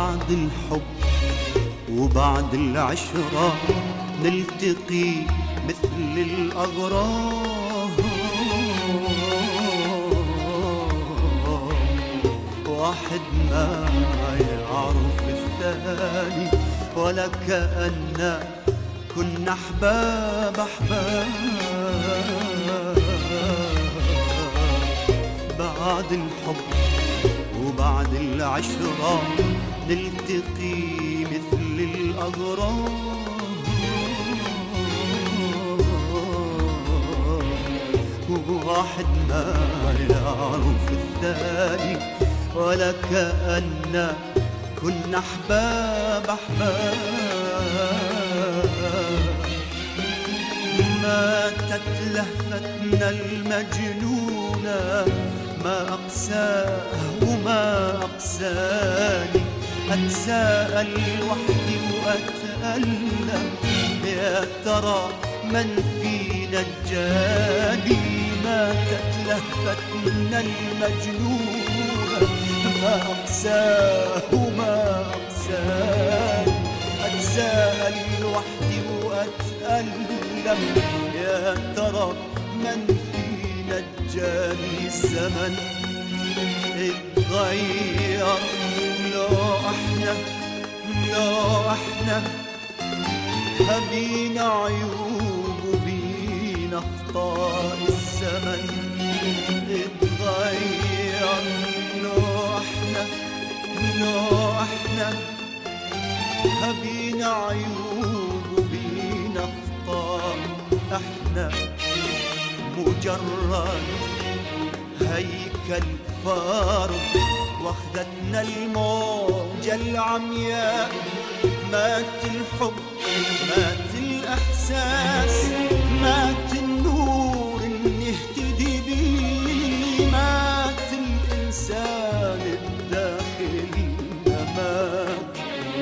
بعد الحب وبعد العشرة نلتقي مثل الأغراب، واحد ما يعرف الثاني ولا كأننا كنا أحباب أحباب. بعد الحب وبعد العشرة نلتقي مثل الأغراب، واحد ما يعرف الثاني ولا كأننا كنا أحباب أحباب. ماتت لهفتنا المجنونة ما أقساه وما أقساني، أتساءل وحدي وأتألم يا ترى من فينا الجاني. ماتت لهفتنا المجنونة ما أقساه وما أقساني، أتساءل وحدي وأتألم يا ترى من فينا الجاني. الزمن اتغير لو احنا بينا عيوب وبينا اخطاء. الزمن اتغير لو احنا بينا عيوب وبينا اخطاء. احنا مجرد هيكل فارغ واخذتنا الموجة العمياء. مات الحب مات الإحساس مات النور اللي نهتدي بيه. مات الإنسان الداخلي مات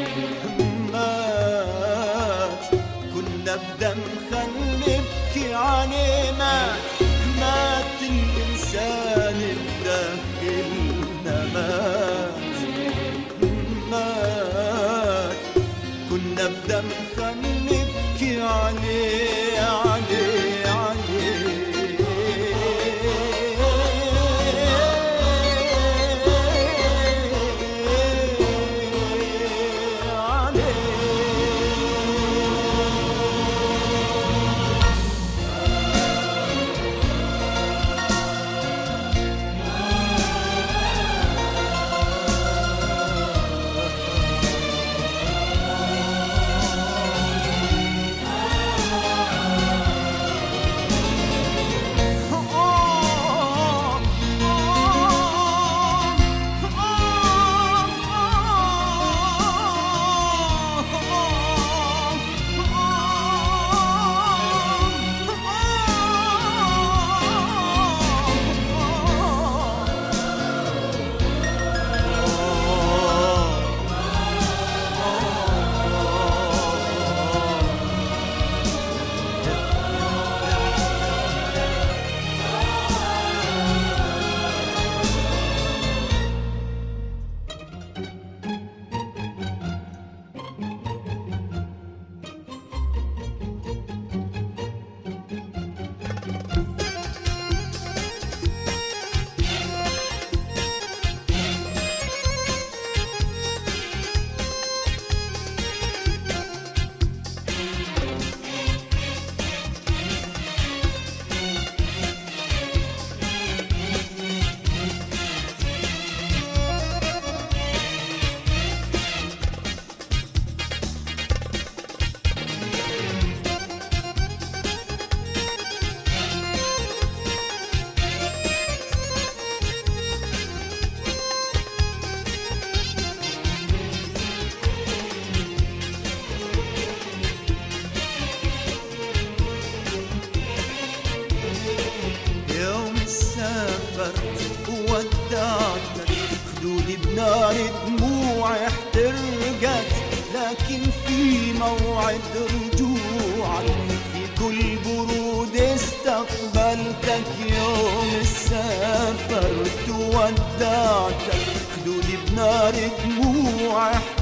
كنا بدم خل نبكي عليه. مات الإنسان الداخلي مات كنا بدم خل نبكي عليه عليه عليه. ودعتك خدودي بنار دموعي احترقت، لكن في موعد رجوعك في كل برود استقبلتك. يوم سافرت ودعتك خدودي بنار دموعي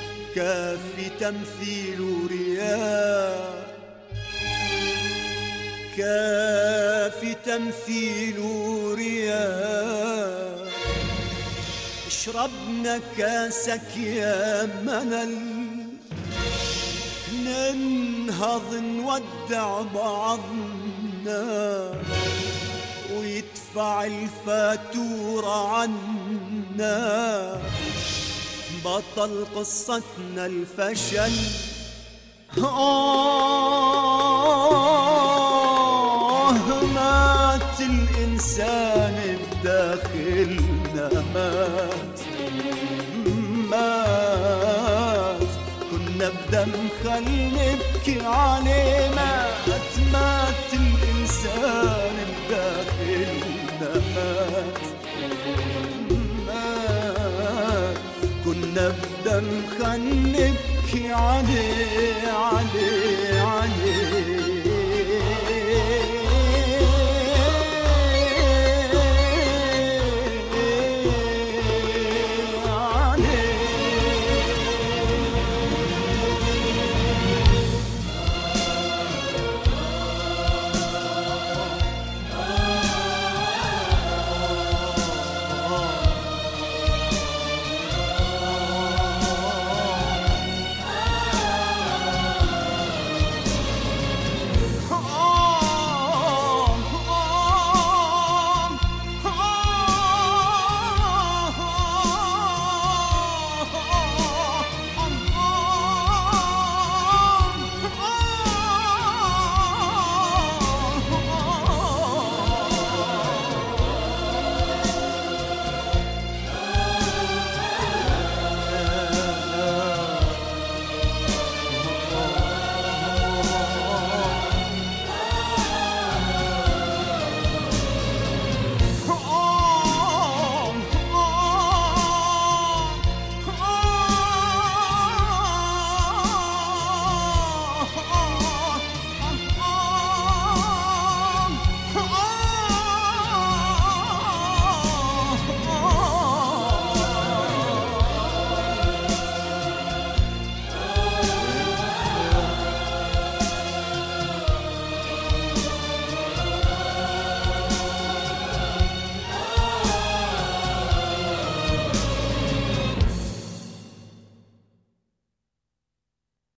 كافي تمثيل رياء، كافي تمثيل رياء. اشربنا كاسك يا منل، ننهض نودع بعضنا ويدفع الفاتورة عنا. بطل قصتنا الفشل، مات الإنسان بداخلنا، مات كنا بدم خل نبكي عليه. مات الإنسان بداخلنا، مات كنا بدم خل نبكي عليه.